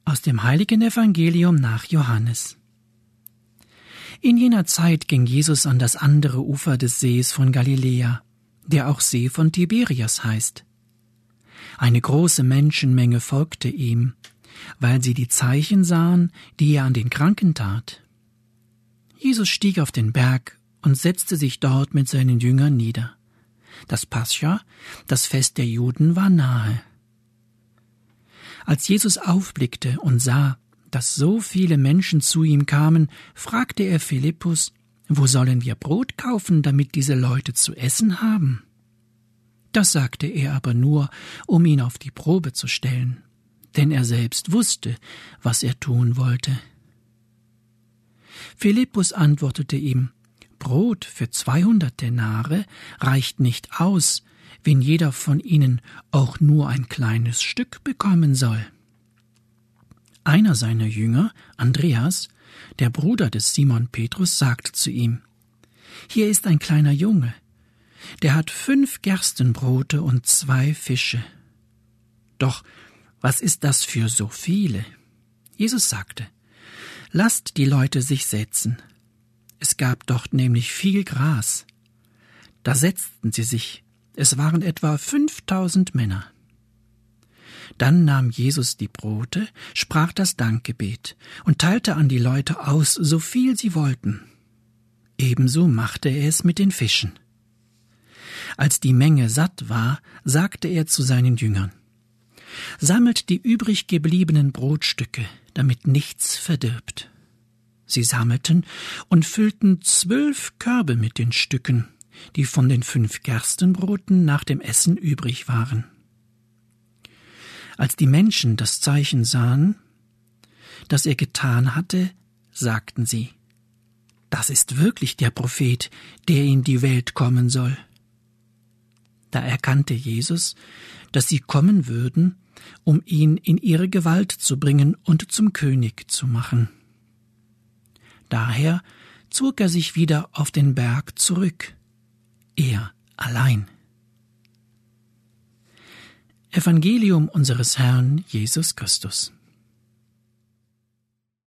Aus dem heiligen Evangelium nach Johannes. In jener Zeit ging Jesus an das andere Ufer des Sees von Galiläa, der auch See von Tiberias heißt. Eine große Menschenmenge folgte ihm, weil sie die Zeichen sahen, die er an den Kranken tat. Jesus stieg auf den Berg und setzte sich dort mit seinen Jüngern nieder. Das Pascha, das Fest der Juden, war nahe. Als Jesus aufblickte und sah, dass so viele Menschen zu ihm kamen, fragte er Philippus: Wo sollen wir Brot kaufen, damit diese Leute zu essen haben? Das sagte er aber nur, um ihn auf die Probe zu stellen, denn er selbst wusste, was er tun wollte. Philippus antwortete ihm: Brot für 200 Denare reicht nicht aus, wenn jeder von ihnen auch nur ein kleines Stück bekommen soll. Einer seiner Jünger, Andreas, der Bruder des Simon Petrus, sagte zu ihm: Hier ist ein kleiner Junge, der hat 5 Gerstenbrote und 2 Fische. Doch was ist das für so viele? Jesus sagte: Lasst die Leute sich setzen. Es gab dort nämlich viel Gras. Da setzten sie sich. Es waren etwa 5000 Männer. Dann nahm Jesus die Brote, sprach das Dankgebet und teilte an die Leute aus, so viel sie wollten. Ebenso machte er es mit den Fischen. Als die Menge satt war, sagte er zu seinen Jüngern: Sammelt die übrig gebliebenen Brotstücke, damit nichts verdirbt. Sie sammelten und füllten 12 Körbe mit den Stücken, die von den 5 Gerstenbroten nach dem Essen übrig waren. Als die Menschen das Zeichen sahen, das er getan hatte, sagten sie: Das ist wirklich der Prophet, der in die Welt kommen soll. Da erkannte Jesus, dass sie kommen würden, um ihn in ihre Gewalt zu bringen und zum König zu machen. Daher zog er sich wieder auf den Berg zurück, er allein. Evangelium unseres Herrn Jesus Christus.